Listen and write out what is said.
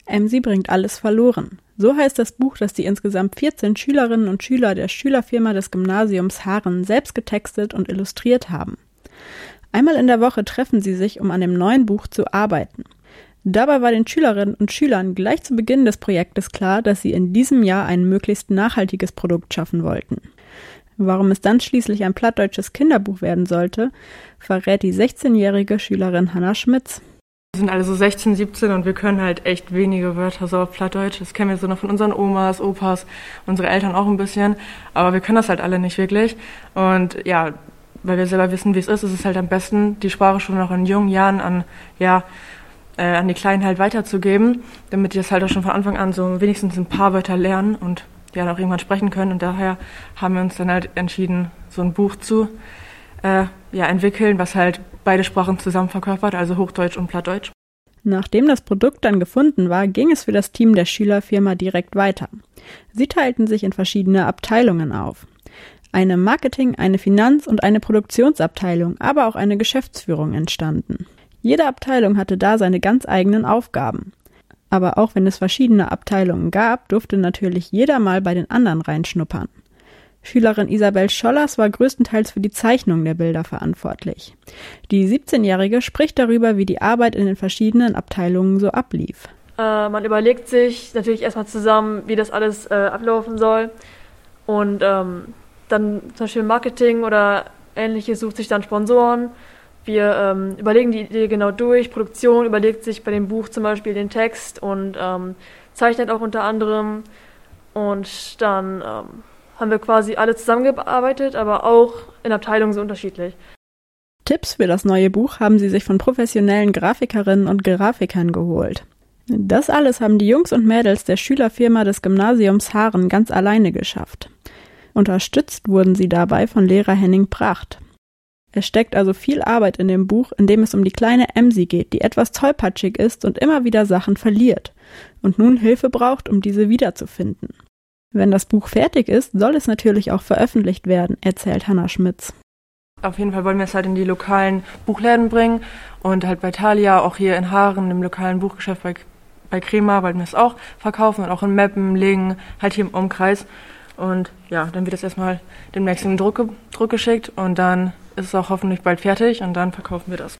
Emsi bringt alles verloren. So heißt das Buch, das die insgesamt 14 Schülerinnen und Schüler der Schülerfirma des Gymnasiums Haaren selbst getextet und illustriert haben. Einmal in der Woche treffen sie sich, um an dem neuen Buch zu arbeiten. Dabei war den Schülerinnen und Schülern gleich zu Beginn des Projektes klar, dass sie in diesem Jahr ein möglichst nachhaltiges Produkt schaffen wollten. Warum es dann schließlich ein plattdeutsches Kinderbuch werden sollte, verrät die 16-jährige Schülerin Hannah Schmitz. Wir sind alle so 16, 17 und wir können halt echt wenige Wörter so auf Plattdeutsch. Das kennen wir so noch von unseren Omas, Opas, unsere Eltern auch ein bisschen. Aber wir können das halt alle nicht wirklich. Und ja, weil wir selber wissen, wie es ist es halt am besten, die Sprache schon noch in jungen Jahren an die Kleinen halt weiterzugeben, damit die das halt auch schon von Anfang an so wenigstens ein paar Wörter lernen und ja dann auch irgendwann sprechen können. Und daher haben wir uns dann halt entschieden, so ein Buch zu entwickeln, was halt beide Sprachen zusammen verkörpert, also Hochdeutsch und Plattdeutsch. Nachdem das Produkt dann gefunden war, ging es für das Team der Schülerfirma direkt weiter. Sie teilten sich in verschiedene Abteilungen auf. Eine Marketing-, eine Finanz- und eine Produktionsabteilung, aber auch eine Geschäftsführung entstanden. Jede Abteilung hatte da seine ganz eigenen Aufgaben. Aber auch wenn es verschiedene Abteilungen gab, durfte natürlich jeder mal bei den anderen reinschnuppern. Schülerin Isabel Schollers war größtenteils für die Zeichnung der Bilder verantwortlich. Die 17-Jährige spricht darüber, wie die Arbeit in den verschiedenen Abteilungen so ablief. Man überlegt sich natürlich erstmal zusammen, wie das alles ablaufen soll. Und dann zum Beispiel Marketing oder Ähnliches sucht sich dann Sponsoren. Wir überlegen die Idee genau durch. Produktion überlegt sich bei dem Buch zum Beispiel den Text und zeichnet auch unter anderem. Und dann haben wir quasi alle zusammengearbeitet, aber auch in Abteilungen so unterschiedlich. Tipps für das neue Buch haben sie sich von professionellen Grafikerinnen und Grafikern geholt. Das alles haben die Jungs und Mädels der Schülerfirma des Gymnasiums Haaren ganz alleine geschafft. Unterstützt wurden sie dabei von Lehrer Henning Pracht. Es steckt also viel Arbeit in dem Buch, in dem es um die kleine Emsi geht, die etwas tollpatschig ist und immer wieder Sachen verliert und nun Hilfe braucht, um diese wiederzufinden. Wenn das Buch fertig ist, soll es natürlich auch veröffentlicht werden, erzählt Hannah Schmitz. Auf jeden Fall wollen wir es halt in die lokalen Buchläden bringen und halt bei Thalia, auch hier in Haaren, im lokalen Buchgeschäft bei Crema, wollen wir es auch verkaufen und auch in Meppen, Lingen, halt hier im Umkreis. Und ja, dann wird es erstmal demnächst in den Druck geschickt und dann ist es auch hoffentlich bald fertig und dann verkaufen wir das.